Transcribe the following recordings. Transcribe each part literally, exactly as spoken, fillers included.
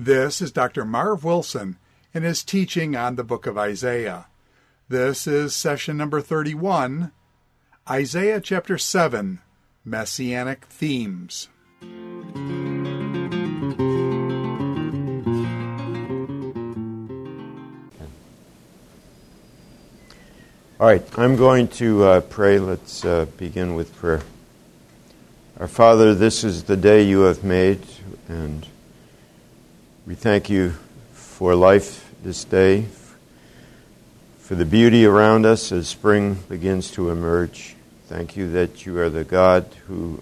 This is Doctor Marv Wilson and his teaching on the book of Isaiah. This is session number thirty-one, Isaiah chapter seven, Messianic Themes. All right, I'm going to uh, pray. Let's uh, begin with prayer. Our Father, this is the day you have made, and we thank you for life this day, for the beauty around us as spring begins to emerge. Thank you that you are the God who,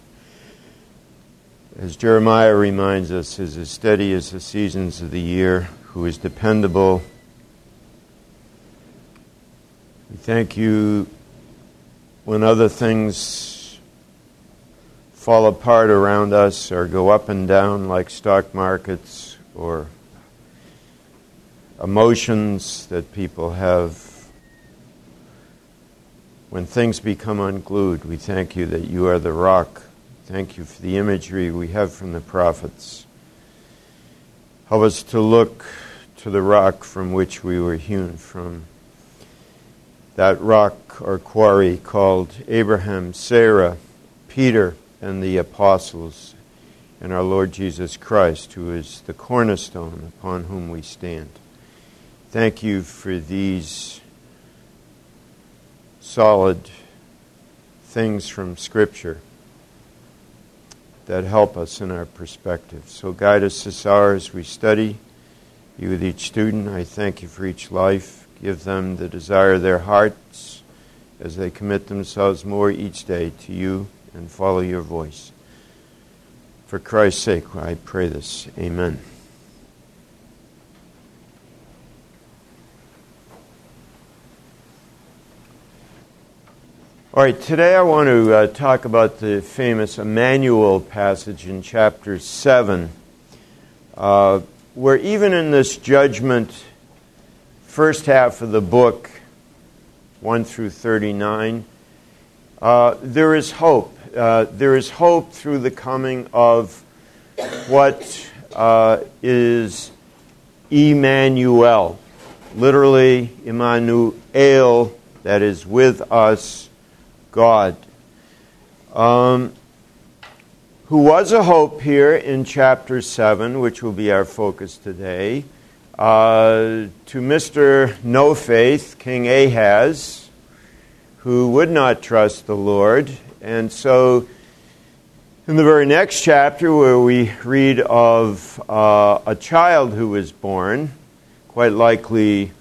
as Jeremiah reminds us, is as steady as the seasons of the year, who is dependable. We thank you when other things fall apart around us or go up and down like stock markets or emotions that people have. When things become unglued, we thank you that you are the rock. Thank you for the imagery we have from the prophets. Help us to look to the rock from which we were hewn from. That rock or quarry called Abraham, Sarah, Peter, and the apostles, and our Lord Jesus Christ, who is the cornerstone upon whom we stand. Thank you for these solid things from Scripture that help us in our perspective. So guide us this hour as we study. Be with each student. I thank you for each life. Give them the desire of their hearts as they commit themselves more each day to you and follow your voice. For Christ's sake, I pray this. Amen. All right, today I want to uh, talk about the famous Emmanuel passage in chapter seven, uh, where even in this judgment first half of the book, one through thirty-nine, uh, there is hope. Uh, there is hope through the coming of what uh, is Emmanuel, literally Emmanuel, that is with us, God, um, who was a hope here in chapter seven, which will be our focus today. Uh, to Mister No Faith, King Ahaz, who would not trust the Lord. And so in the very next chapter, where we read of uh, a child who was born, quite likely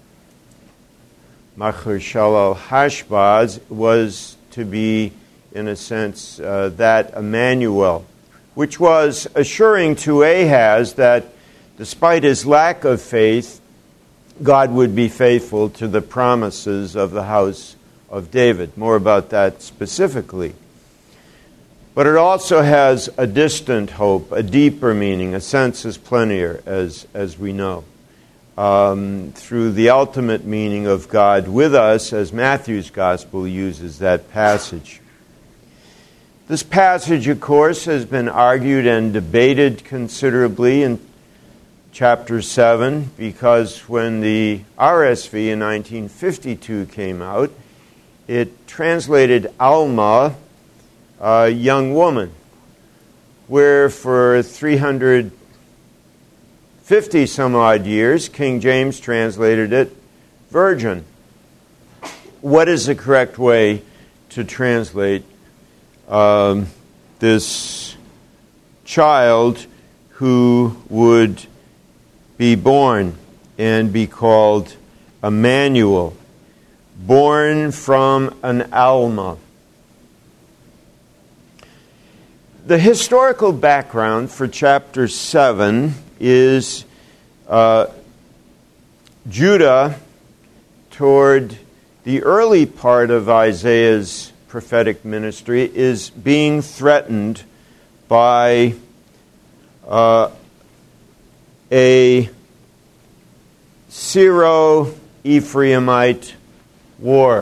Maher-shalal-Hash-Baz, was to be, in a sense, uh, that Emmanuel, which was assuring to Ahaz that despite his lack of faith, God would be faithful to the promises of the house of David. More about that specifically. But it also has a distant hope, a deeper meaning, a sensus plenior, as, as we know, um, through the ultimate meaning of God with us, as Matthew's Gospel uses that passage. This passage, of course, has been argued and debated considerably in chapter seven, because when the R S V in nineteen fifty-two came out, it translated Alma, a young woman, where for three hundred fifty some odd years, King James translated it virgin. What is the correct way to translate um, this child who would be born and be called Emmanuel, born from an Alma? The historical background for chapter seven is uh, Judah, toward the early part of Isaiah's prophetic ministry, is being threatened by uh, a Syro-Ephraimite war.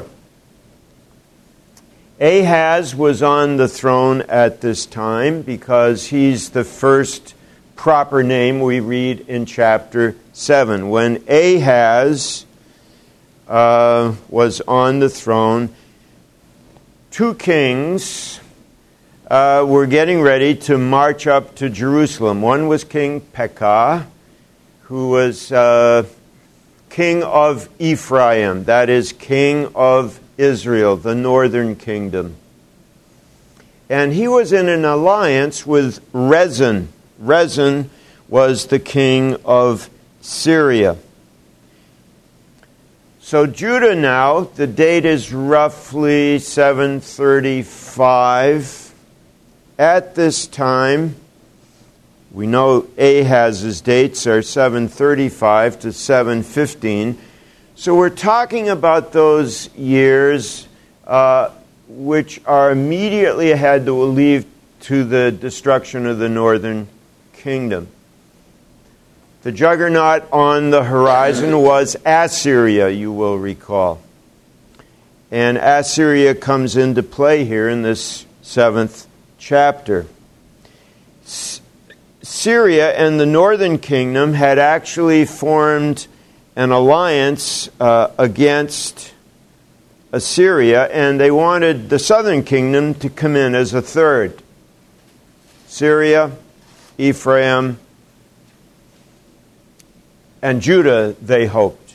Ahaz was on the throne at this time because he's the first proper name we read in chapter seven. When Ahaz uh, was on the throne, two kings uh, were getting ready to march up to Jerusalem. One was King Pekah, who was uh, king of Ephraim, that is, king of Israel, the northern kingdom. And he was in an alliance with Rezin. Rezin was the king of Syria. So Judah now, the date is roughly seven thirty-five. At this time, we know Ahaz's dates are seven thirty-five to seven fifteen. So we're talking about those years uh, which are immediately ahead that will lead to the destruction of the northern kingdom. The juggernaut on the horizon was Assyria, you will recall. And Assyria comes into play here in this seventh chapter. S- Syria and the northern kingdom had actually formed an alliance uh, against Assyria, and they wanted the southern kingdom to come in as a third. Syria, Ephraim, and Judah, they hoped.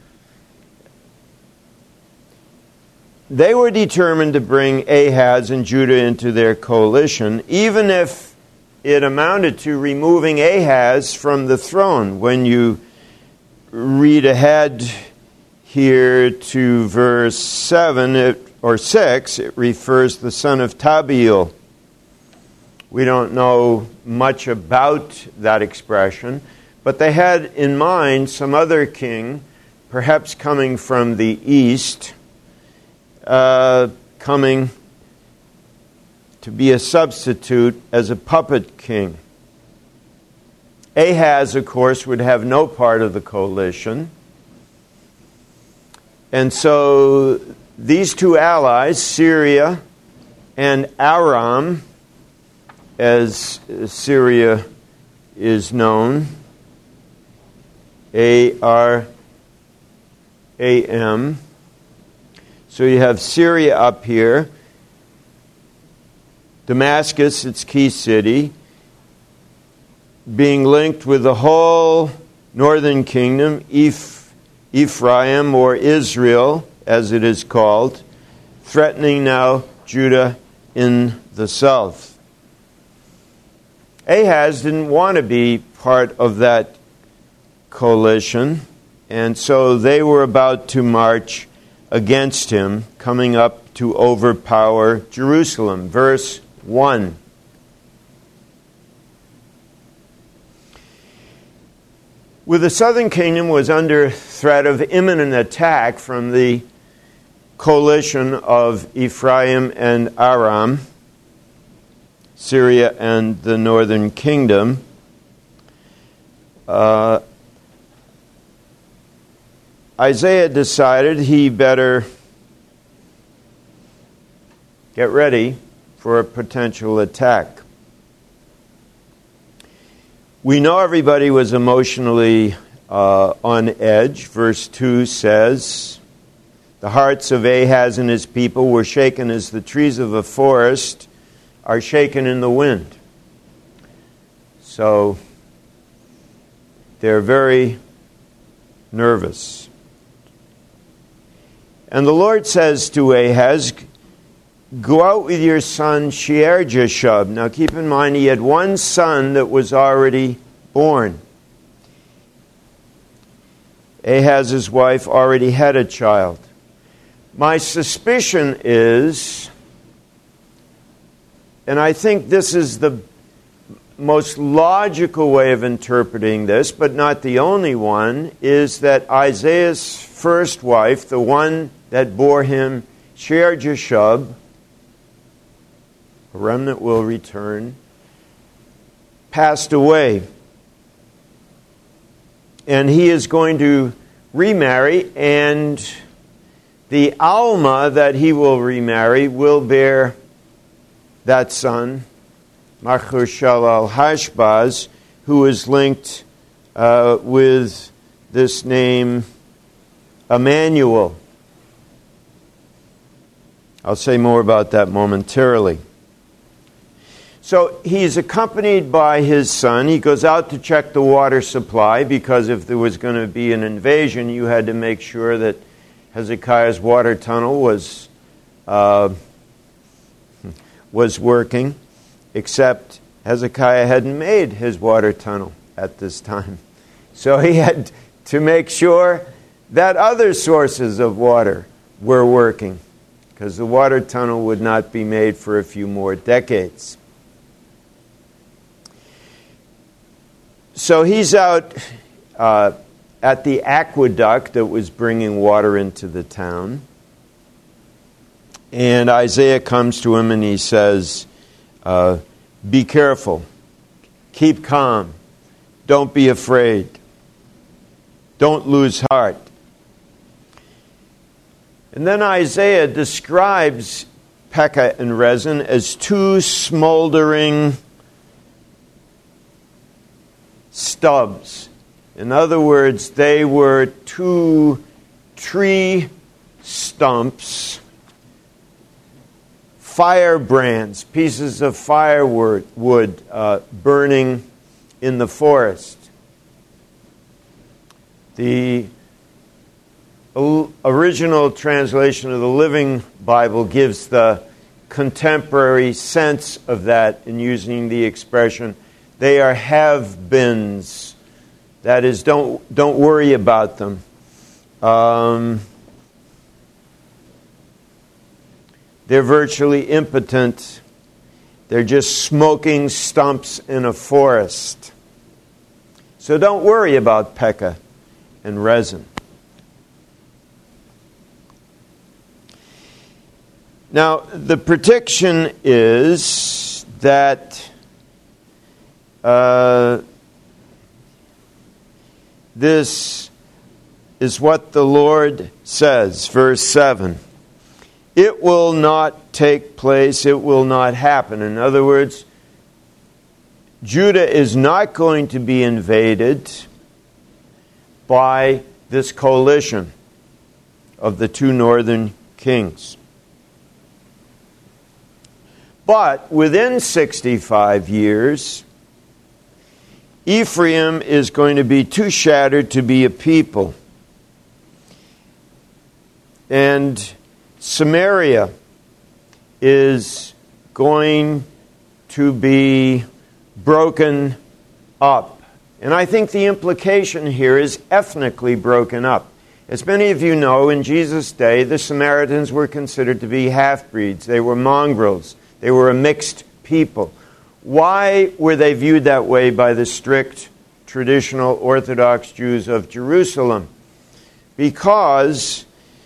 They were determined to bring Ahaz and Judah into their coalition, even if it amounted to removing Ahaz from the throne. When you read ahead here to verse seven it, or six, it refers to the son of Tabiel. We don't know much about that expression, but they had in mind some other king, perhaps coming from the east, uh, coming to be a substitute as a puppet king. Ahaz, of course, would have no part of the coalition. And so these two allies, Syria and Aram, as Syria is known, A R A M. So you have Syria up here, Damascus, its key city, being linked with the whole northern kingdom, Eph- Ephraim or Israel, as it is called, threatening now Judah in the south. Ahaz didn't want to be part of that coalition, and so they were about to march against him, coming up to overpower Jerusalem. Verse one. With the southern kingdom was under threat of imminent attack from the coalition of Ephraim and Aram, Syria and the northern kingdom, uh, Isaiah decided he better get ready for a potential attack. We know everybody was emotionally uh, on edge. Verse two says, "The hearts of Ahaz and his people were shaken as the trees of a forest are shaken in the wind." So they're very nervous. And the Lord says to Ahaz, "Go out with your son Shear-Jashub." Now keep in mind he had one son that was already born. Ahaz's wife already had a child. My suspicion is, and I think this is the most logical way of interpreting this, but not the only one, is that Isaiah's first wife, the one that bore him Shear-Jashub, a remnant will return, passed away. And he is going to remarry, and the Alma that he will remarry will bear that son, Maher-Shalal-Hash-Baz, who is linked uh, with this name Emmanuel. I'll say more about that momentarily. So he's accompanied by his son. He goes out to check the water supply, because if there was going to be an invasion, you had to make sure that Hezekiah's water tunnel was uh, was working, except Hezekiah hadn't made his water tunnel at this time. So he had to make sure that other sources of water were working, because the water tunnel would not be made for a few more decades. So he's out uh, at the aqueduct that was bringing water into the town. And Isaiah comes to him and he says, uh, be careful, keep calm, don't be afraid, don't lose heart. And then Isaiah describes Pekah and Rezin as two smoldering stubs. In other words, they were two tree stumps, firebrands, pieces of firewood wood, uh, burning in the forest. The original translation of the Living Bible gives the contemporary sense of that in using the expression, they are have-beens. That is, don't don't worry about them. Um, they're virtually impotent. They're just smoking stumps in a forest. So don't worry about Pekah and Rezin. Now, the prediction is that Uh, this is what the Lord says, verse seven. It will not take place, it will not happen. In other words, Judah is not going to be invaded by this coalition of the two northern kings. But within sixty-five years, Ephraim is going to be too shattered to be a people. And Samaria is going to be broken up. And I think the implication here is ethnically broken up. As many of you know, in Jesus' day, the Samaritans were considered to be half-breeds. They were mongrels. They were a mixed people. Why were they viewed that way by the strict, traditional Orthodox Jews of Jerusalem? Because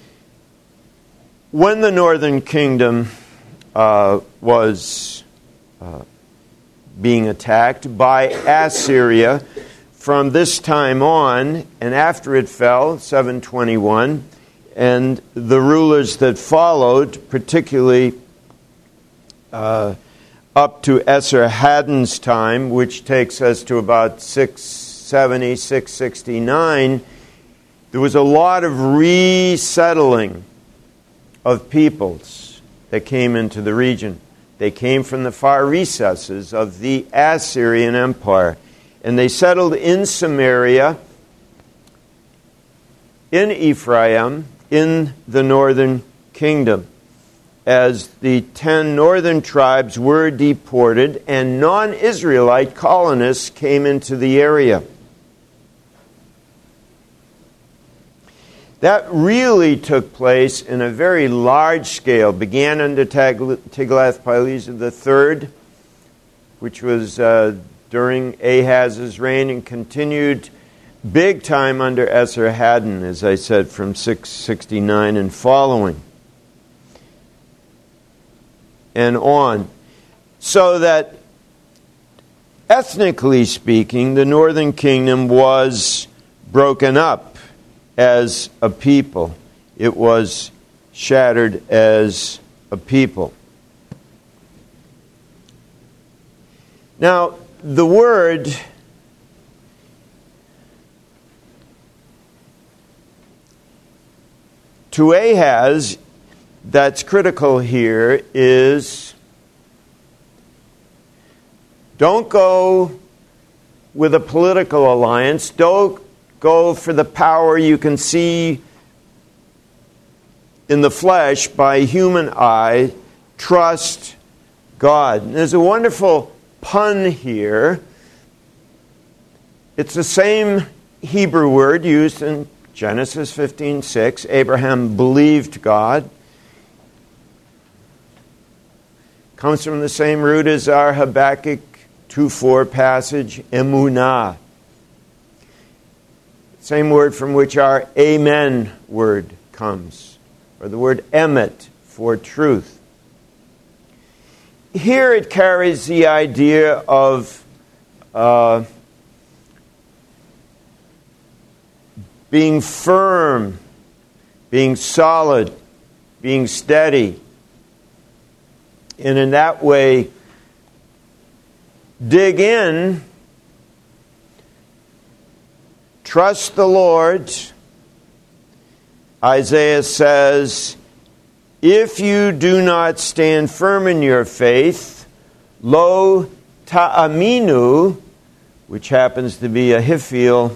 when the northern kingdom uh, was uh, being attacked by Assyria, from this time on, and after it fell, seven twenty-one, and the rulers that followed, particularly uh, up to Esarhaddon's time, which takes us to about six seventy, six sixty-nine, there was a lot of resettling of peoples that came into the region. They came from the far recesses of the Assyrian Empire, and they settled in Samaria, in Ephraim, in the northern kingdom, as the ten northern tribes were deported and non-Israelite colonists came into the area. That really took place in a very large scale. Began under Tiglath-Pileser the third, which was uh, during Ahaz's reign, and continued big time under Esarhaddon, as I said, from six sixty-nine and following, and on. So that, ethnically speaking, the northern kingdom was broken up as a people. It was shattered as a people. Now, the word to Ahaz that's critical here is don't go with a political alliance. Don't go for the power you can see in the flesh by human eye. Trust God. And there's a wonderful pun here. It's the same Hebrew word used in Genesis fifteen six. Abraham believed God. Comes from the same root as our Habakkuk two four passage, emunah. Same word from which our amen word comes, or the word emet for truth. Here it carries the idea of uh, being firm, being solid, being steady, and in that way dig in, trust the Lord. Isaiah says, if you do not stand firm in your faith, lo ta'aminu, which happens to be Ahithophel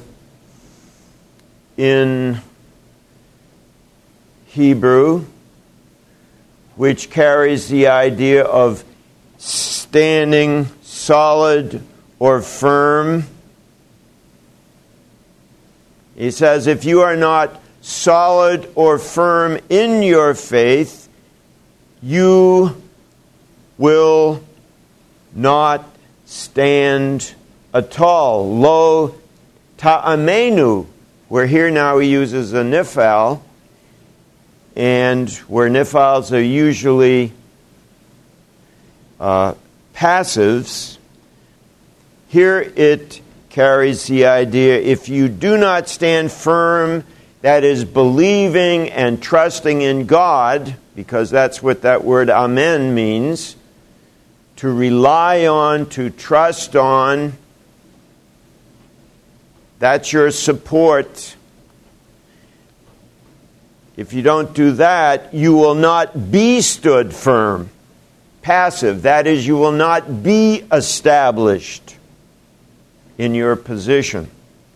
in Hebrew, which carries the idea of standing solid or firm. He says, if you are not solid or firm in your faith, you will not stand at all. Lo ta'amenu, where here now he uses a nifal, and where nifals are usually uh, passives, here it carries the idea, if you do not stand firm, that is believing and trusting in God, because that's what that word amen means, to rely on, to trust on, that's your support. If you don't do that, you will not be stood firm. Passive, that is, you will not be established in your position.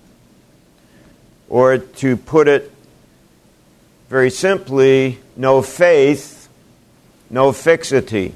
Or to put it very simply, no faith, no fixity,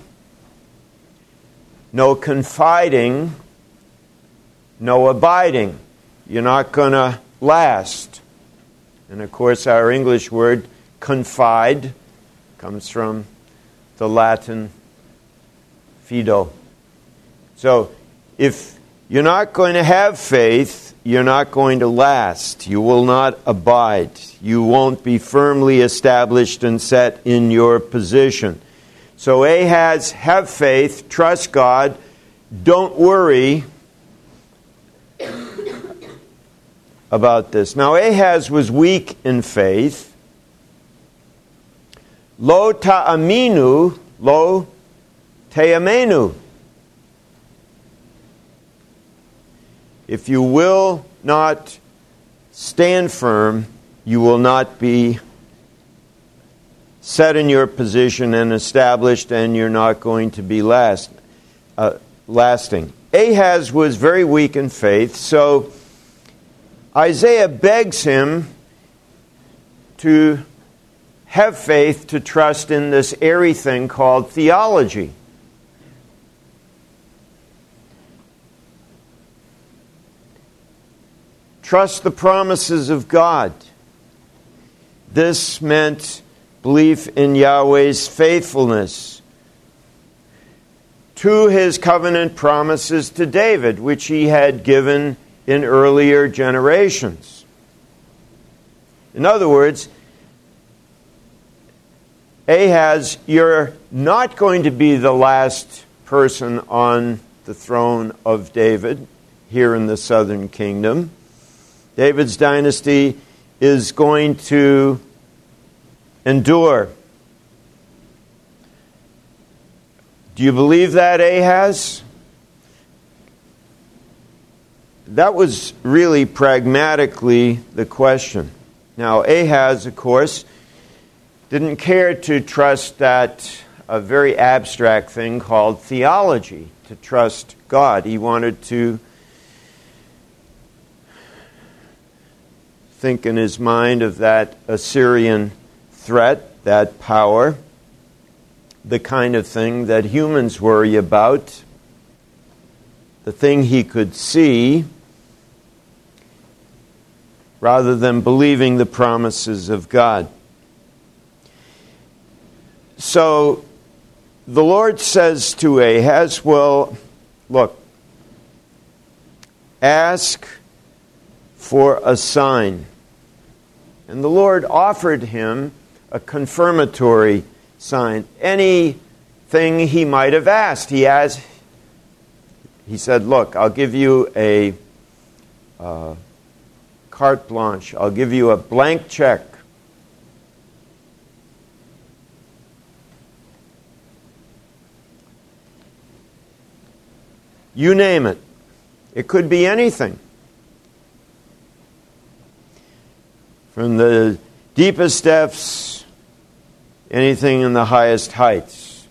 no confiding, no abiding. You're not going to last. And of course, our English word confide comes from the Latin fido. So, if you're not going to have faith, you're not going to last. You will not abide. You won't be firmly established and set in your position. So Ahaz, have faith, trust God, don't worry about this. Now Ahaz was weak in faith. Lo ta'aminu, lo te'amenu. If you will not stand firm, you will not be set in your position and established, and you're not going to be last, uh, lasting. Ahaz was very weak in faith, so Isaiah begs him to have faith, to trust in this airy thing called theology. Trust the promises of God. This meant belief in Yahweh's faithfulness to his covenant promises to David, which he had given in earlier generations. In other words, Ahaz, you're not going to be the last person on the throne of David here in the southern kingdom. David's dynasty is going to endure. Do you believe that, Ahaz? That was really pragmatically the question. Now, Ahaz, of course, didn't care to trust that a very abstract thing called theology, to trust God. He wanted to think in his mind of that Assyrian threat, that power, the kind of thing that humans worry about, the thing he could see, rather than believing the promises of God. So the Lord says to Ahaz, well, look, ask for a sign. And the Lord offered him a confirmatory sign. Anything he might have asked. He asked, he said, look, I'll give you a uh, carte blanche. I'll give you a blank check. You name it. It could be anything. From the deepest depths, anything in the highest heights.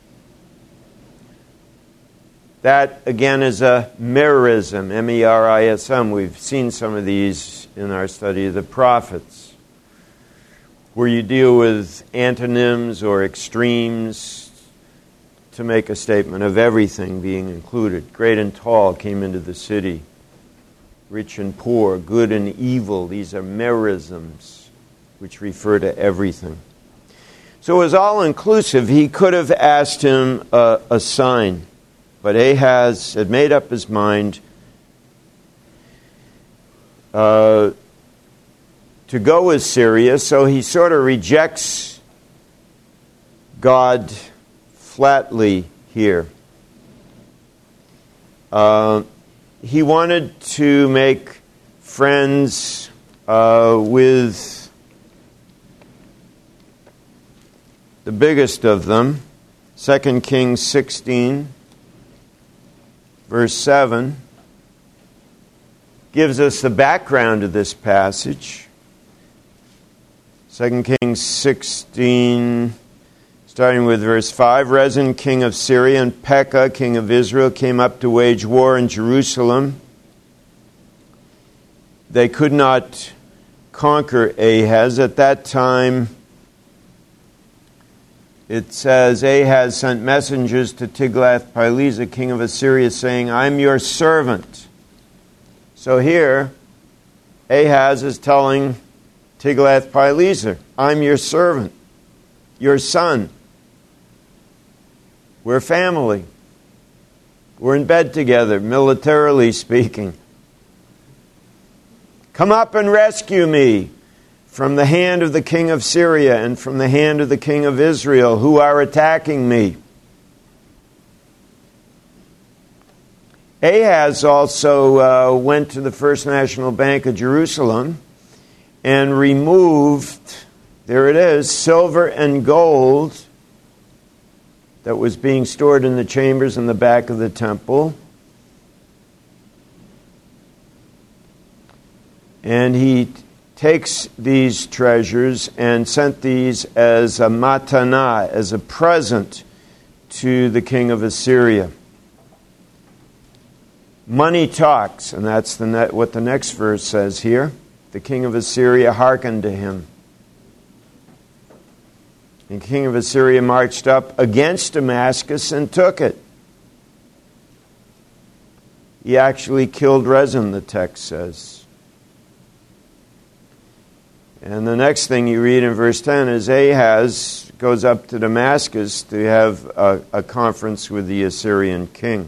That, again, is a merism, M E R I S M. We've seen some of these in our study of the prophets, where you deal with antonyms or extremes to make a statement of everything being included. Great and tall came into the city. Rich and poor, good and evil. These are merisms which refer to everything. So it was all-inclusive. He could have asked him a, a sign. But Ahaz had made up his mind uh, to go with Syria, so he sort of rejects God flatly here. Uh, he wanted to make friends uh, with the biggest of them. Second Kings sixteen, verse seven, gives us the background of this passage. Second Kings sixteen, starting with verse five, Rezin, king of Syria, and Pekah, king of Israel, came up to wage war in Jerusalem. They could not conquer Ahaz. At that time, it says, Ahaz sent messengers to Tiglath-Pileser, king of Assyria, saying, I'm your servant. So here, Ahaz is telling Tiglath-Pileser, I'm your servant, your son. We're family. We're in bed together, militarily speaking. Come up and rescue me from the hand of the king of Syria and from the hand of the king of Israel who are attacking me. Ahaz also uh, went to the First National Bank of Jerusalem and removed, there it is, silver and gold that was being stored in the chambers in the back of the temple. And he takes these treasures and sent these as a matana, as a present to the king of Assyria. Money talks, and that's the ne- what the next verse says here. The king of Assyria hearkened to him. And the king of Assyria marched up against Damascus and took it. He actually killed Rezin, the text says. And the next thing you read in verse ten is Ahaz goes up to Damascus to have a, a conference with the Assyrian king.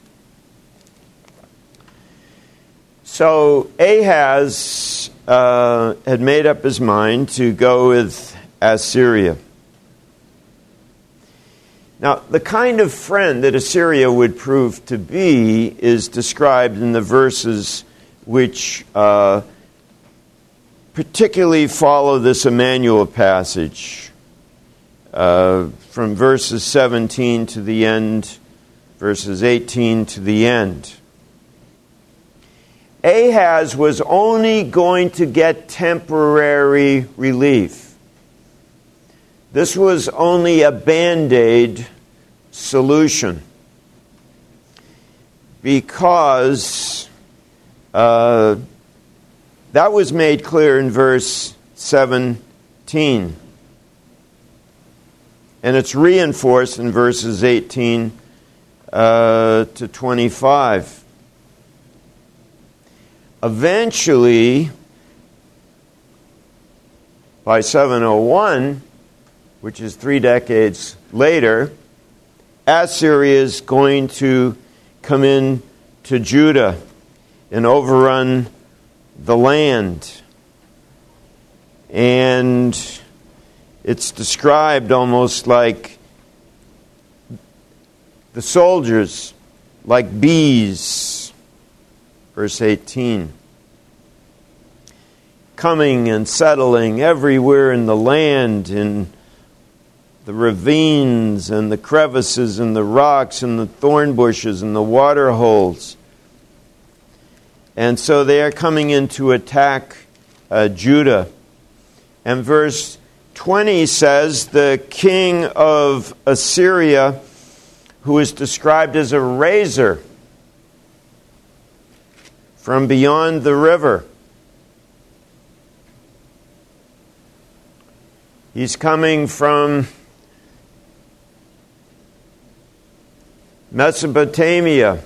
So Ahaz uh, had made up his mind to go with Assyria. Now, the kind of friend that Assyria would prove to be is described in the verses which uh, particularly follow this Emmanuel passage, uh, from verses seventeen to the end, verses eighteen to the end. Ahaz was only going to get temporary relief. this was only a Band-Aid solution, because uh, that was made clear in verse seventeen. And it's reinforced in verses eighteen uh, to twenty-five. Eventually, by seven oh one, which is three decades later, Assyria is going to come in to Judah and overrun the land. And it's described almost like the soldiers, like bees. Verse eighteen. Coming and settling everywhere in the land, in the ravines and the crevices and the rocks and the thorn bushes and the water holes. And so they are coming in to attack uh, Judah. And verse twenty says, the king of Assyria, who is described as a razor from beyond the river. He's coming from Mesopotamia,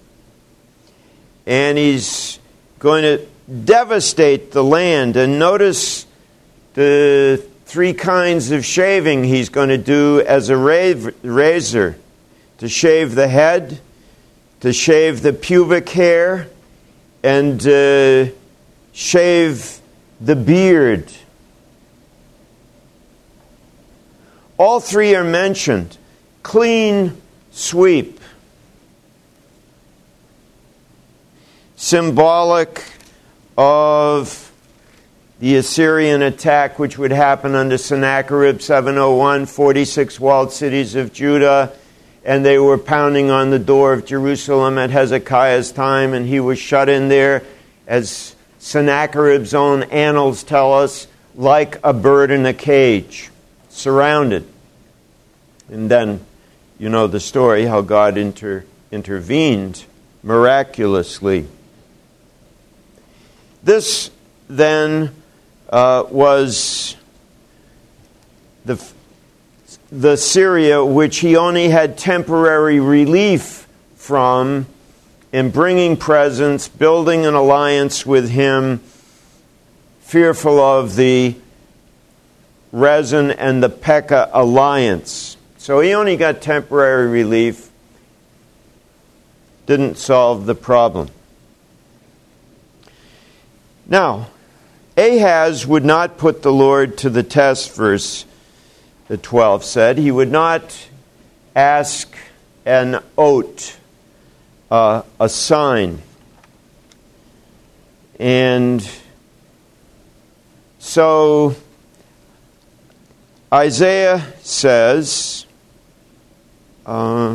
and he's going to devastate the land. And notice the three kinds of shaving he's going to do as a razor: to shave the head, to shave the pubic hair, and uh, shave the beard. All three are mentioned. Clean sweep. Symbolic of the Assyrian attack which would happen under Sennacherib, seven oh one, forty-six walled cities of Judah, and they were pounding on the door of Jerusalem at Hezekiah's time, and he was shut in there, as Sennacherib's own annals tell us, like a bird in a cage, surrounded. And then, you know the story, how God inter- intervened miraculously. This, then, uh, was the, the Syria which he only had temporary relief from in bringing presents, building an alliance with him, fearful of the Rezin and the Pekah alliance. So he only got temporary relief, didn't solve the problem. Now, Ahaz would not put the Lord to the test, verse twelve said. He would not ask an oat, uh, a sign. And so Isaiah says, uh,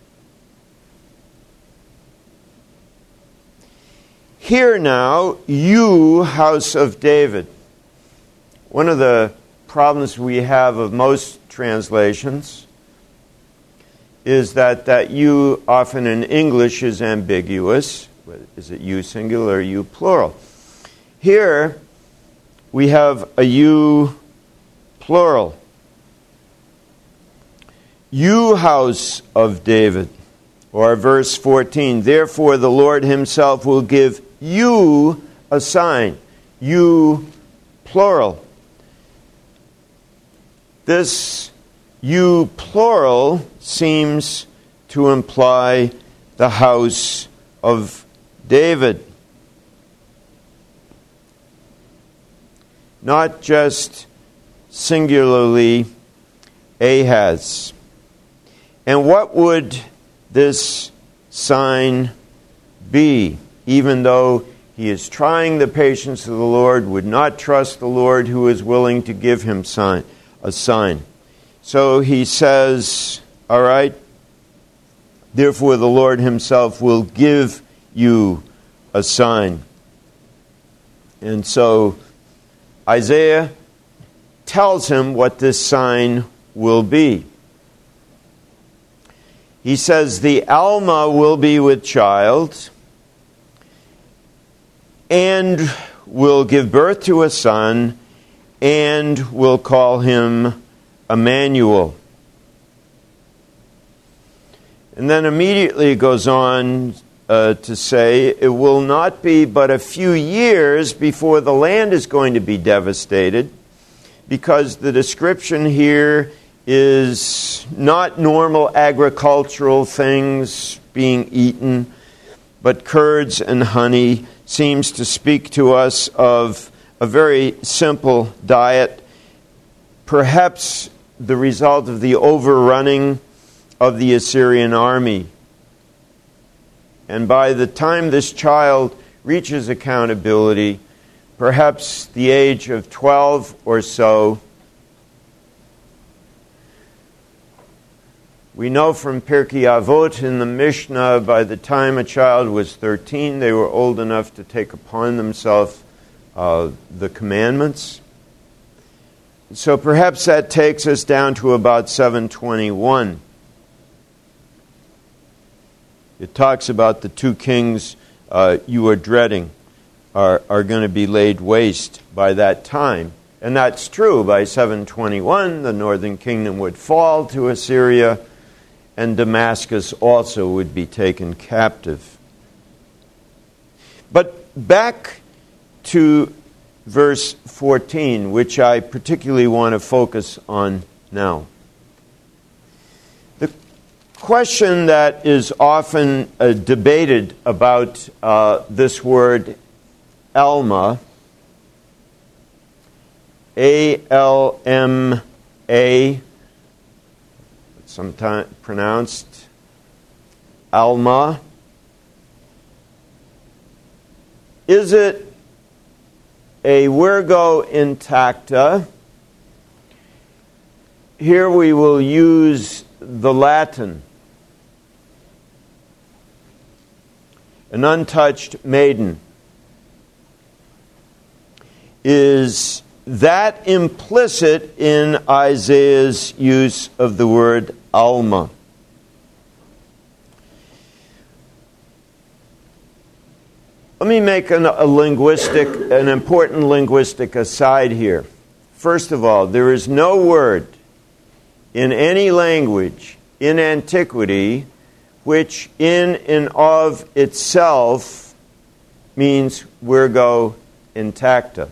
hear now, you house of David. One of the problems we have of most translations is that that you often in English is ambiguous. Is it you singular or you plural? Here we have a you plural. You house of David. Or verse fourteen, therefore the Lord himself will give you a sign. You plural. This you plural seems to imply the house of David. Not just singularly Ahaz. And what would this sign be? Even though he is trying the patience of the Lord, would not trust the Lord who is willing to give him sign, a sign. So he says, all right, therefore the Lord himself will give you a sign. And so Isaiah tells him what this sign will be. He says, the Alma will be with child and will give birth to a son and will call him Emmanuel. And then immediately it goes on uh, to say, it will not be but a few years before the land is going to be devastated, because the description here is not normal agricultural things being eaten, but curds and honey. Seems to speak to us of a very simple diet, perhaps the result of the overrunning of the Assyrian army. And by the time this child reaches accountability, perhaps the age of twelve or so, we know from Pirkei Avot in the Mishnah, by the time a child was thirteen, they were old enough to take upon themselves uh, the commandments. So perhaps that takes us down to about seven twenty-one. It talks about the two kings uh, you are dreading are, are going to be laid waste by that time. And that's true. By seven twenty-one, the northern kingdom would fall to Assyria, and Damascus also would be taken captive. But back to verse fourteen, which I particularly want to focus on now. The question that is often uh, debated about uh, this word Alma, A L M A, sometimes pronounced Alma. Is it a virgo intacta? Here we will use the Latin. An untouched maiden. Is that implicit in Isaiah's use of the word Alma? Let me make an, a linguistic, an important linguistic aside here. First of all, there is no word in any language in antiquity which in and of itself means virgo intacta.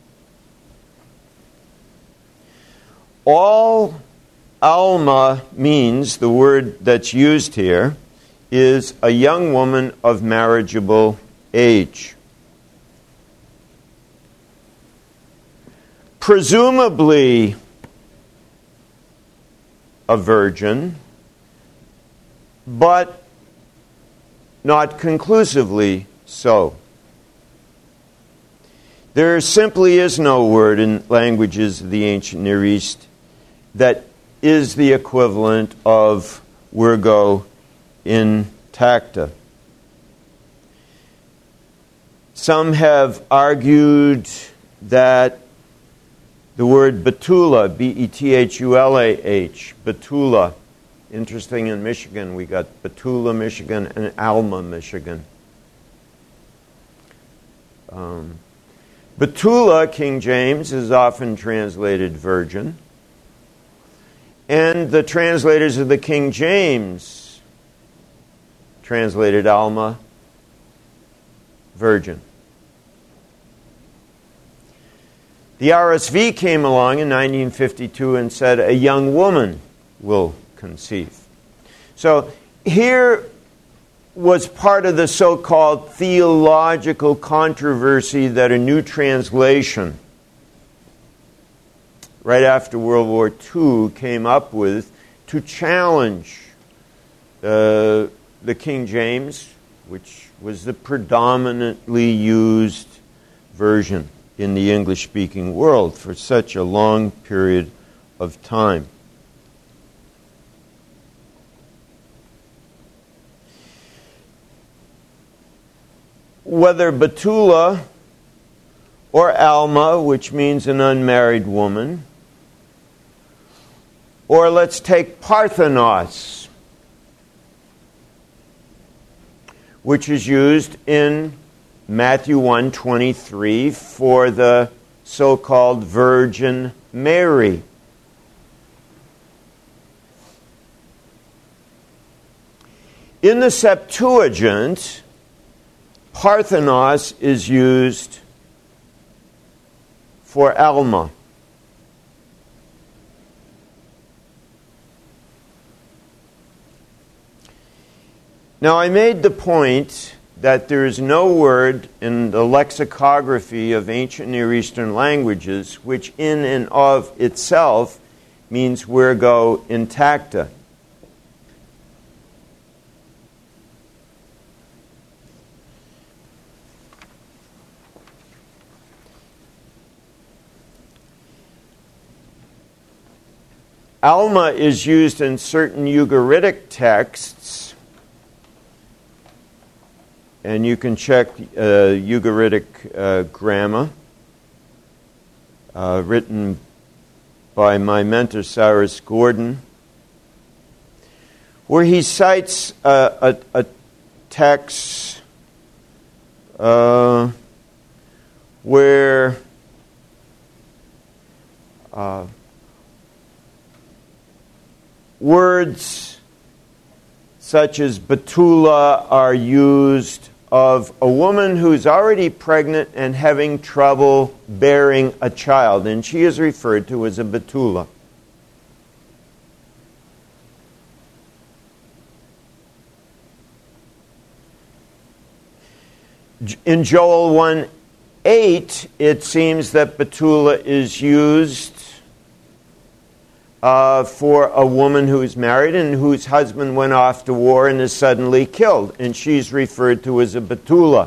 All Alma means, the word that's used here, is a young woman of marriageable age. Presumably a virgin, but not conclusively so. There simply is no word in languages of the ancient Near East that is the equivalent of virgo intacta. Some have argued that the word Betula, B E T H U L A H, Betula, interesting, in Michigan we got Betula, Michigan, and Alma, Michigan. Um, Betula, King James, is often translated virgin. And the translators of the King James translated Alma, virgin. The R S V came along in nineteen fifty-two and said a young woman will conceive. So here was part of the so-called theological controversy that a new translation right after World War Two came up with to challenge uh, the King James, which was the predominantly used version in the English-speaking world for such a long period of time. Whether Betula or Alma, which means an unmarried woman, Or let's take Parthenos, which is used in Matthew one twenty-three for the so-called Virgin Mary. In the Septuagint, Parthenos is used for Alma. Now, I made the point that there is no word in the lexicography of ancient Near Eastern languages which in and of itself means virgo intacta. Alma is used in certain Ugaritic texts, and you can check uh, Ugaritic uh, grammar, uh, written by my mentor Cyrus Gordon, where he cites uh, a, a text uh, where uh, words such as Betula are used of a woman who's already pregnant and having trouble bearing a child, and she is referred to as a Betula. In Joel one eight, it seems that Betula is used Uh, for a woman who is married and whose husband went off to war and is suddenly killed, and she's referred to as a Betula.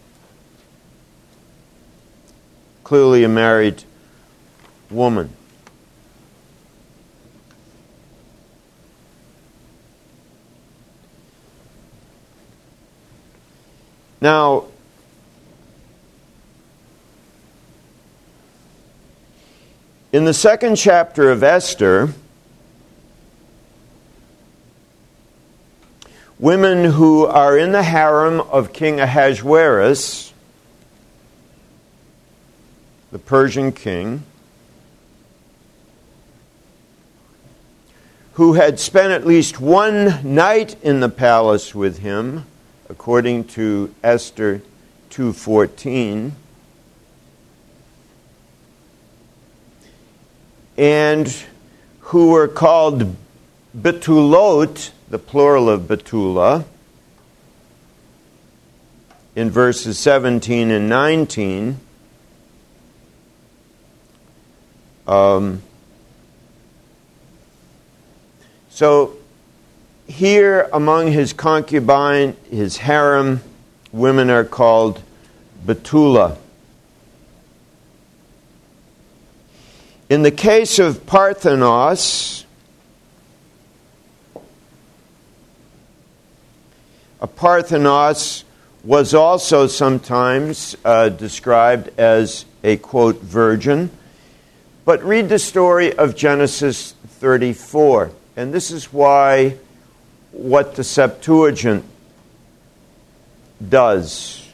Clearly a married woman. Now, in the second chapter of Esther, women who are in the harem of King Ahasuerus, the Persian king, who had spent at least one night in the palace with him, according to Esther two fourteen, and who were called Betulot, the plural of Betula, in verses seventeen and nineteen. Um, so here among his concubine, his harem, women are called Betula. In the case of Parthenos, a Parthenos was also sometimes uh, described as a, quote, virgin. But read the story of Genesis thirty-four. And this is why what the Septuagint does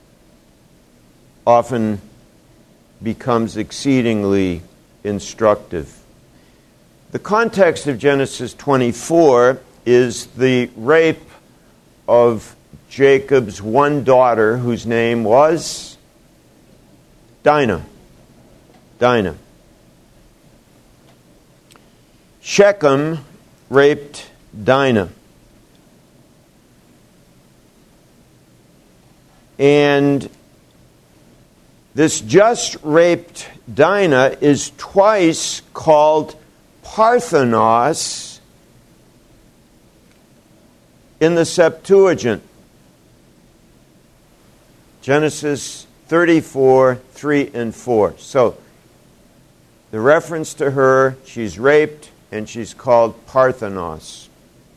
often becomes exceedingly instructive. The context of Genesis twenty-four is the rape of Jacob's one daughter, whose name was Dinah. Dinah. Shechem raped Dinah. And this just raped Dinah is twice called Parthenos in the Septuagint. Genesis thirty-four, three and four. So, the reference to her, she's raped, and she's called Parthenos.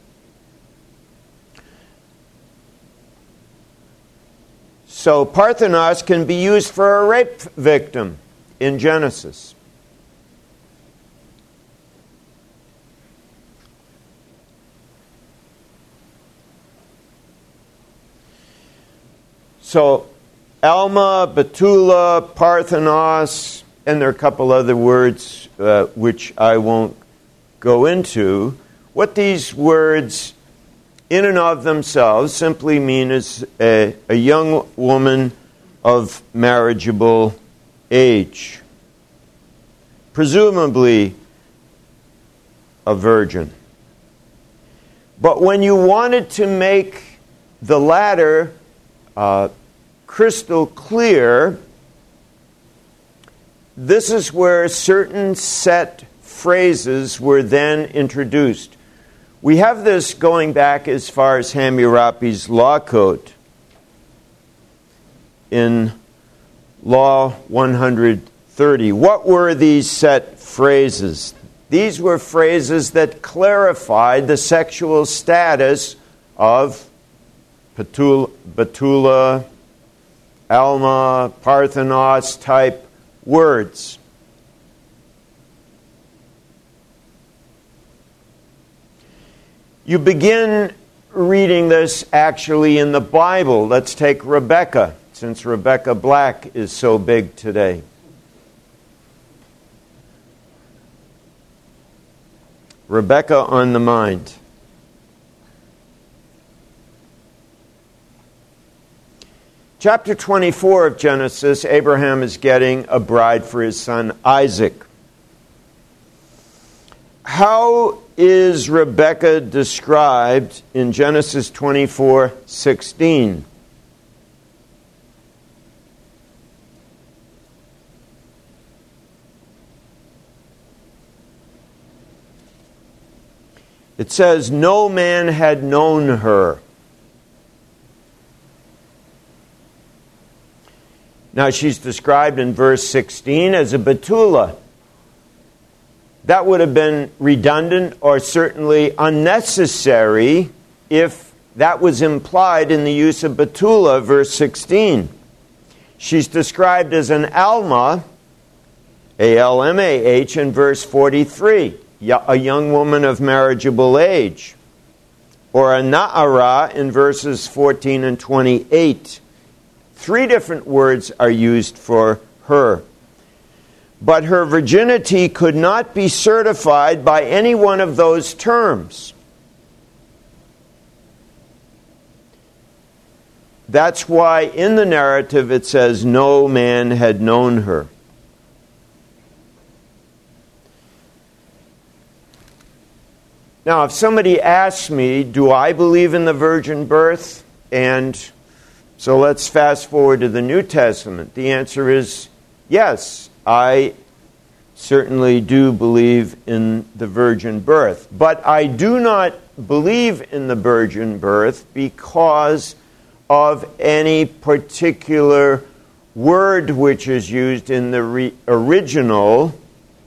So Parthenos can be used for a rape victim in Genesis. So, Alma, Betula, Parthenos, and there are a couple other words uh, which I won't go into. What these words in and of themselves simply mean is a, a young woman of marriageable age, presumably a virgin. But when you wanted to make the latter uh, crystal clear, this is where certain set phrases were then introduced. We have this going back as far as Hammurabi's law code. In Law one hundred thirty, what were these set phrases? These were phrases that clarified the sexual status of Betula, Betula Alma, Parthenos type words. You begin reading this actually in the Bible. Let's take Rebecca, since Rebecca Black is so big today. Rebecca on the mind. Chapter twenty-four of Genesis, Abraham is getting a bride for his son Isaac. How is Rebecca described in Genesis twenty-four sixteen? It says, no man had known her. Now she's described in verse sixteen as a Betula. That would have been redundant or certainly unnecessary if that was implied in the use of Betula, verse sixteen. She's described as an Alma, A L M A H, in verse forty-three, a young woman of marriageable age. Or a Na'ara in verses fourteen and twenty-eight. Three different words are used for her. But her virginity could not be certified by any one of those terms. That's why in the narrative it says, no man had known her. Now, if somebody asks me, do I believe in the virgin birth? And so let's fast forward to the New Testament. The answer is yes. I certainly do believe in the virgin birth. But I do not believe in the virgin birth because of any particular word which is used in the re- original.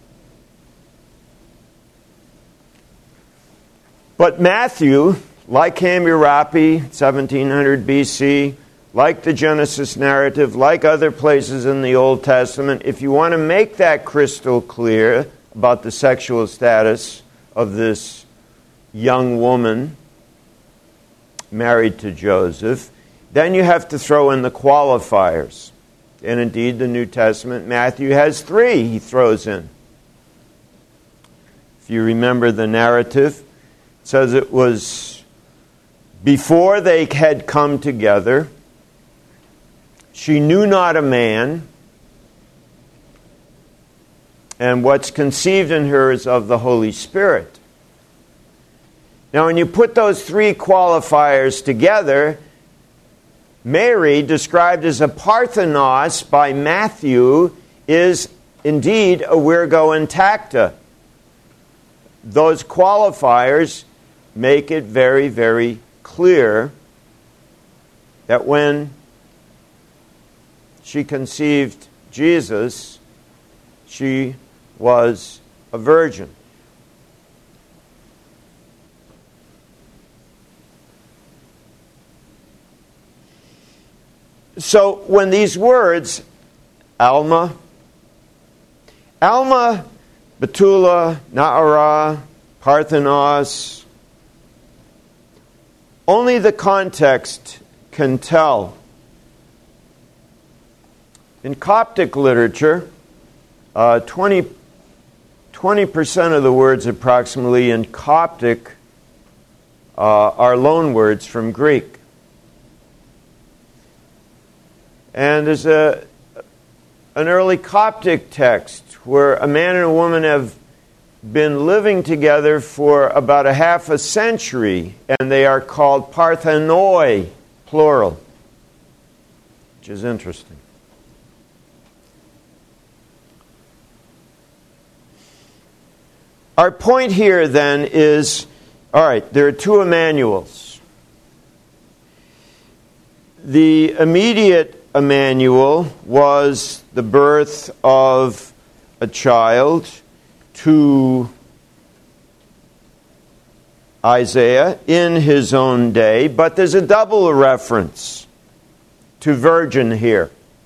But Matthew, like Hammurabi, seventeen hundred B C, like the Genesis narrative, like other places in the Old Testament, if you want to make that crystal clear about the sexual status of this young woman married to Joseph, then you have to throw in the qualifiers. And indeed, the New Testament, Matthew has three he throws in. If you remember the narrative, it says it was before they had come together. She knew not a man, and what's conceived in her is of the Holy Spirit. Now, when you put those three qualifiers together, Mary, described as a Parthenos by Matthew, is indeed a Virgo intacta. Those qualifiers make it very, very clear that when she conceived Jesus, she was a virgin. So when these words, Alma, Alma, Betula, Na'ara, Parthenos, only the context can tell In Coptic literature, uh, twenty, twenty percent of the words approximately in Coptic uh, are loan words from Greek. And there's a, an early Coptic text where a man and a woman have been living together for about a half a century, and they are called parthenoi, plural, which is interesting. Our point here then is, all right, there are two Emmanuels. The immediate Emmanuel was the birth of a child to Isaiah in his own day, but there's a double reference to virgin here.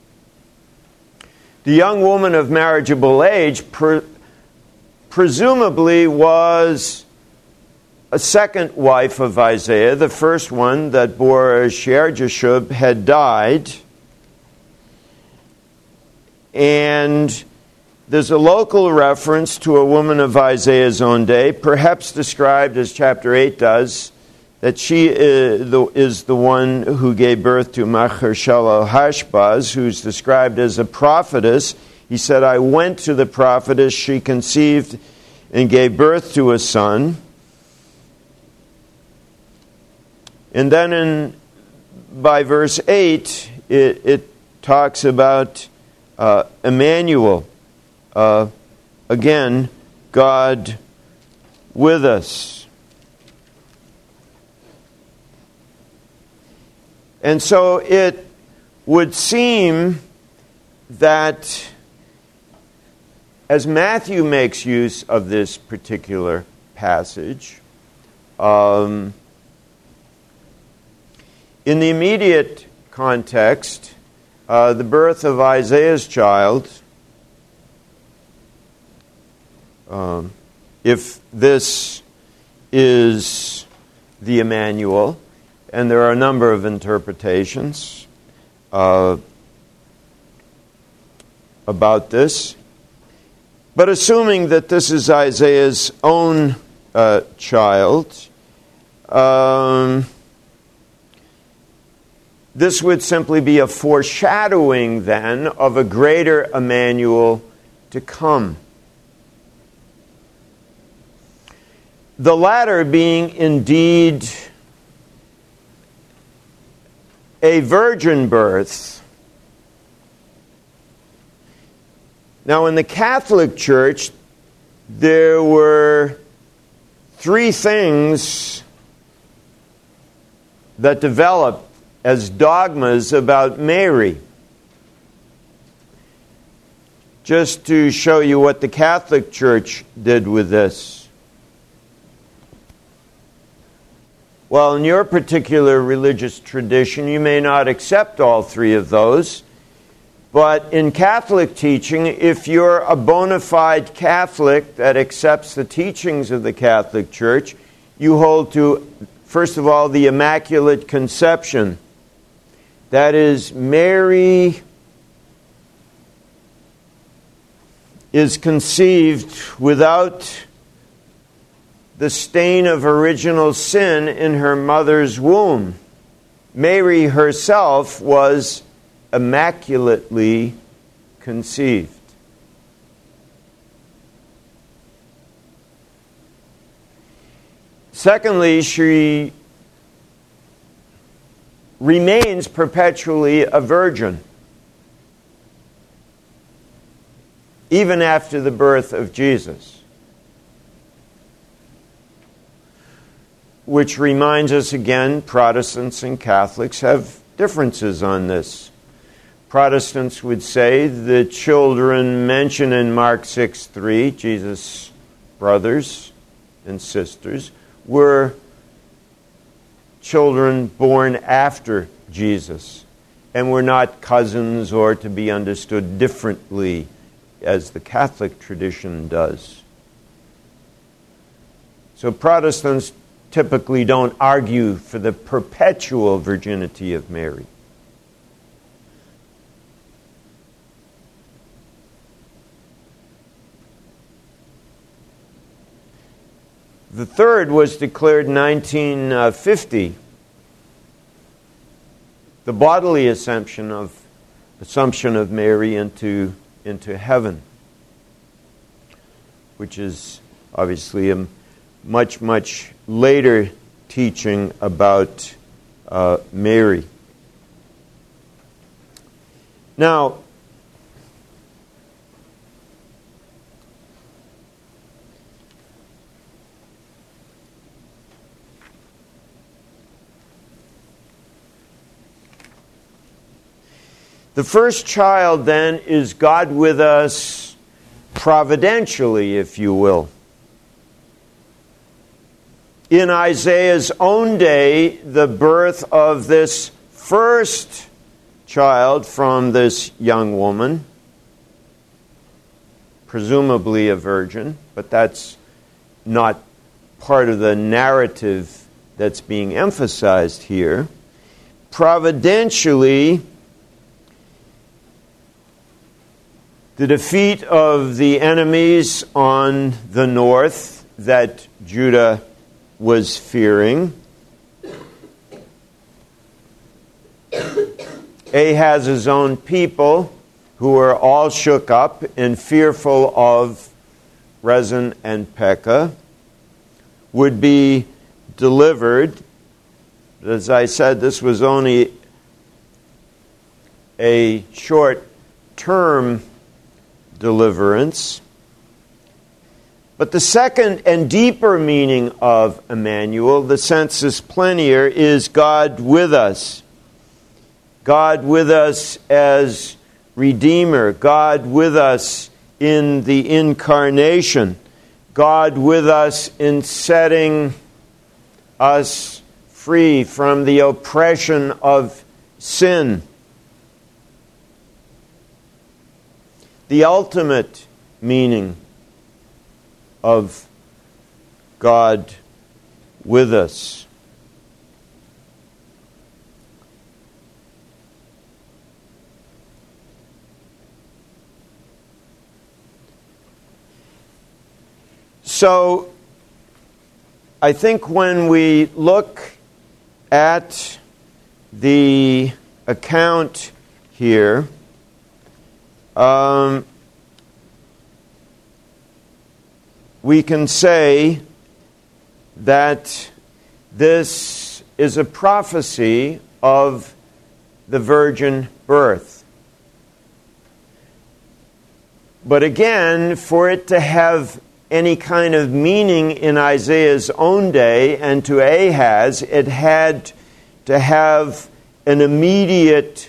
The young woman of marriageable age pre- presumably was a second wife of Isaiah. The first one that bore Shear-Jashub had died, and there's a local reference to a woman of Isaiah's own day, perhaps described as chapter eight does, that she is the, is the one who gave birth to Maher-shalal-Hashbaz, who's described as a prophetess. He said, I went to the prophetess, she conceived and gave birth to a son. And then in by verse eight, it, it talks about uh, Emmanuel. Uh, again, God with us. And so it would seem that as Matthew makes use of this particular passage, um, in the immediate context, uh, the birth of Isaiah's child, Um, if this is the Emmanuel, and there are a number of interpretations uh, about this, but assuming that this is Isaiah's own uh, child, um, this would simply be a foreshadowing then of a greater Emmanuel to come. The latter being indeed a virgin birth. Now, in the Catholic Church, there were three things that developed as dogmas about Mary. Just to show you what the Catholic Church did with this. Well, in your particular religious tradition, you may not accept all three of those. But in Catholic teaching, if you're a bona fide Catholic that accepts the teachings of the Catholic Church, you hold to, first of all, the Immaculate Conception. That is, Mary is conceived without the stain of original sin in her mother's womb. Mary herself was immaculately conceived. Secondly, she remains perpetually a virgin, even after the birth of Jesus. Which reminds us again, Protestants and Catholics have differences on this. Protestants would say the children mentioned in Mark six three, Jesus' brothers and sisters, were children born after Jesus and were not cousins or to be understood differently as the Catholic tradition does. So Protestants typically don't argue for the perpetual virginity of Mary. The third was declared in nineteen fifty. The bodily assumption of assumption of Mary into into heaven, which is obviously a much much later teaching about uh, Mary. Now, the first child, then, is God with us providentially, if you will. In Isaiah's own day, the birth of this first child from this young woman, presumably a virgin, but that's not part of the narrative that's being emphasized here. Providentially, the defeat of the enemies on the north that Judah was fearing. Ahaz's own people, who were all shook up and fearful of Rezin and Pekah, would be delivered. As I said, this was only a short-term deliverance. But the second and deeper meaning of Emmanuel, the sensus plenior, is God with us. God with us as Redeemer. God with us in the incarnation. God with us in setting us free from the oppression of sin. The ultimate meaning of God with us. So, I think when we look at the account here, um, we can say that this is a prophecy of the virgin birth. But again, for it to have any kind of meaning in Isaiah's own day and to Ahaz, it had to have an immediate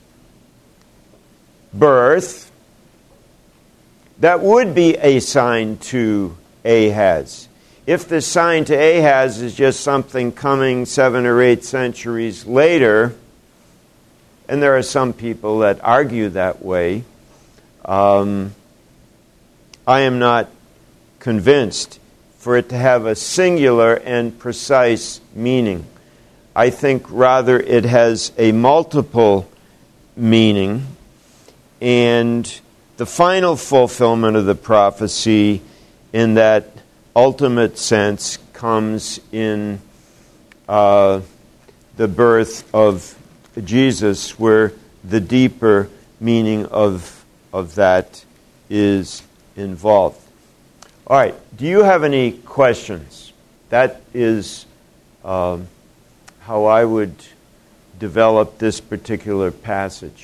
birth that would be a sign to Ahaz. If the sign to Ahaz is just something coming seven or eight centuries later, and there are some people that argue that way, um, I am not convinced for it to have a singular and precise meaning. I think rather it has a multiple meaning, and the final fulfillment of the prophecy in that ultimate sense comes in uh, the birth of Jesus, where the deeper meaning of, of that is involved. All right, do you have any questions? That is um, how I would develop this particular passage.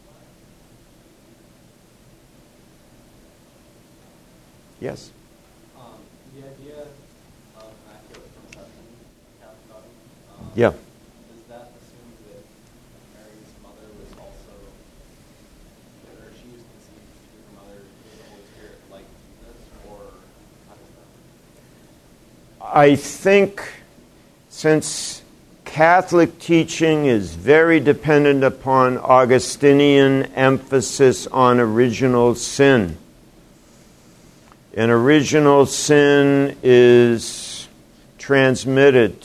Yes? Um, the idea of immaculate conception, Catholic, um, Yeah. does that assume that Mary's mother was also, or she was conceived through her mother through the Holy Spirit like Jesus, or how does that? I think since Catholic teaching is very dependent upon Augustinian emphasis on original sin, and original sin is transmitted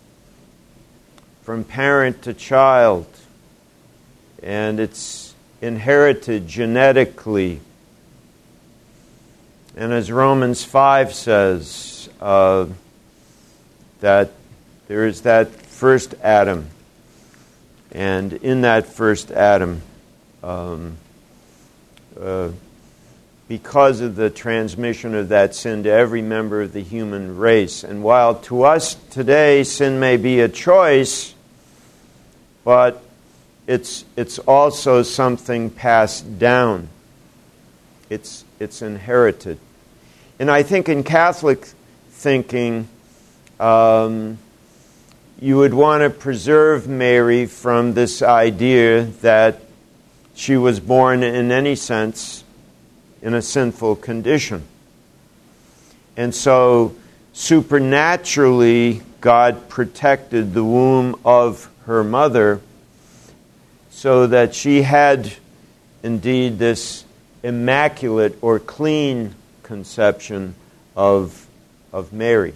from parent to child, and it's inherited genetically. And as Romans five says, uh, that there is that first Adam, and in that first Adam, um, uh, because of the transmission of that sin to every member of the human race. And while to us today sin may be a choice, but it's it's also something passed down. It's it's inherited. And I think in Catholic thinking, um, you would want to preserve Mary from this idea that she was born in any sense in a sinful condition. And so supernaturally, God protected the womb of her mother so that she had indeed this immaculate or clean conception of, of Mary.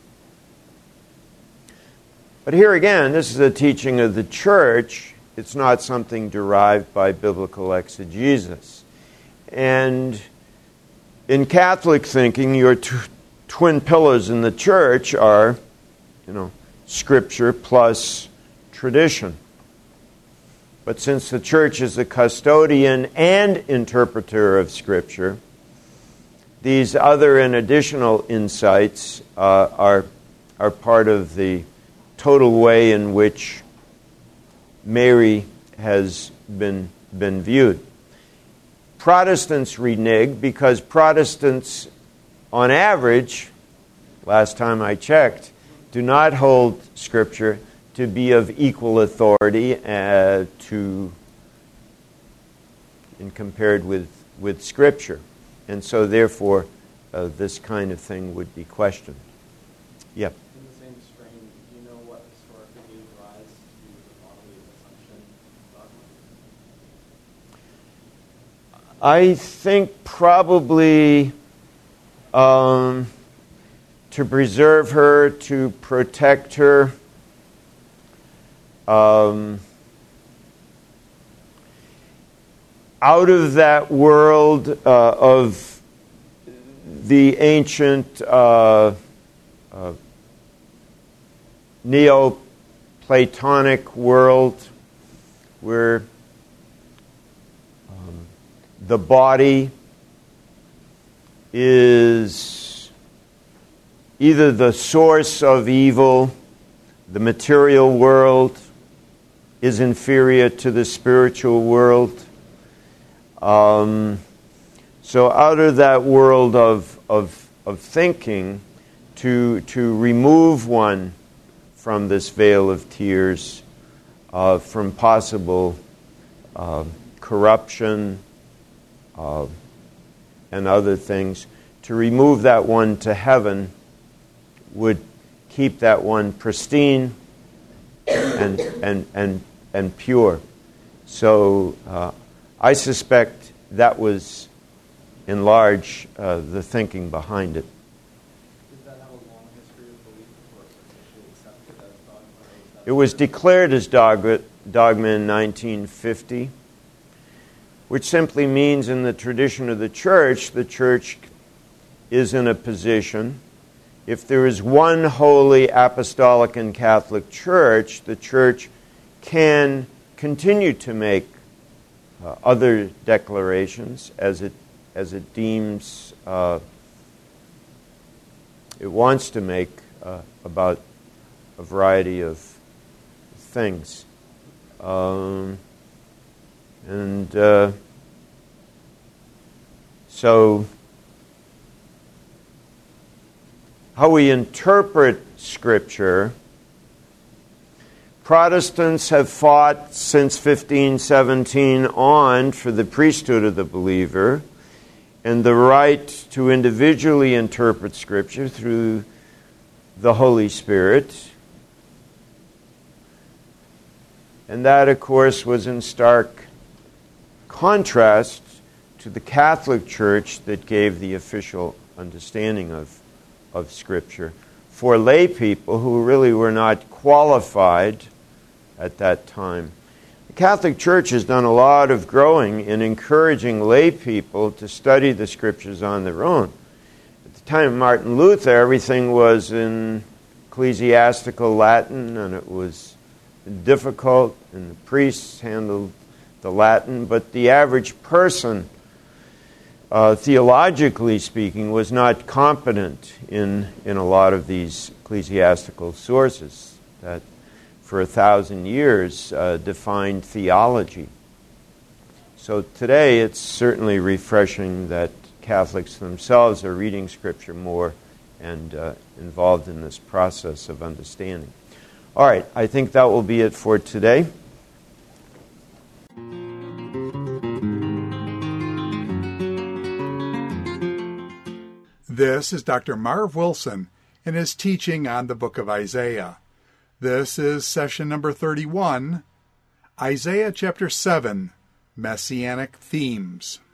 But here again, this is a teaching of the Church. It's not something derived by biblical exegesis. And in Catholic thinking, your t- twin pillars in the Church are, you know, Scripture plus tradition. But since the Church is a custodian and interpreter of Scripture, these other and additional insights uh, are are part of the total way in which Mary has been been viewed. Protestants renege because Protestants, on average, last time I checked, do not hold Scripture to be of equal authority uh, to, in compared with, with Scripture. And so, therefore, uh, this kind of thing would be questioned. Yep. In the same strain, do you know what historically gave rise to the bodily assumption dogma? I think probably um, to preserve her, to protect her. Um, out of that world uh, of the ancient uh, uh, Neoplatonic world, where um, the body is either the source of evil, the material world is inferior to the spiritual world. Um, so out of that world of, of, of thinking, to, to remove one from this veil of tears, uh, from possible uh, corruption uh, and other things, to remove that one to heaven would keep that one pristine and and and and pure. So uh, I suspect that was, in large, uh, the thinking behind it. Did that have a long history of belief before it was officially accepted as dogma? It was declared as dogma, dogma in nineteen fifty, which simply means in the tradition of the Church, the Church is in a position, if there is one holy apostolic and Catholic Church, the Church can continue to make uh, other declarations as it as it deems uh, it wants to make uh, about a variety of things. Um, and uh, so how we interpret Scripture, Protestants have fought since fifteen seventeen on for the priesthood of the believer and the right to individually interpret Scripture through the Holy Spirit. And that, of course, was in stark contrast to the Catholic Church that gave the official understanding of of Scripture for lay people who really were not qualified at that time. The Catholic Church has done a lot of growing in encouraging lay people to study the Scriptures on their own. At the time of Martin Luther, everything was in ecclesiastical Latin, and it was difficult, and the priests handled the Latin, but the average person, uh, theologically speaking, was not competent in, in a lot of these ecclesiastical sources that for a thousand years uh, defined theology. So today it's certainly refreshing that Catholics themselves are reading Scripture more and uh, involved in this process of understanding. All right, I think that will be it for today. This is Doctor Marv Wilson in his teaching on the book of Isaiah. This is session number thirty-one, Isaiah chapter seven, Messianic Themes.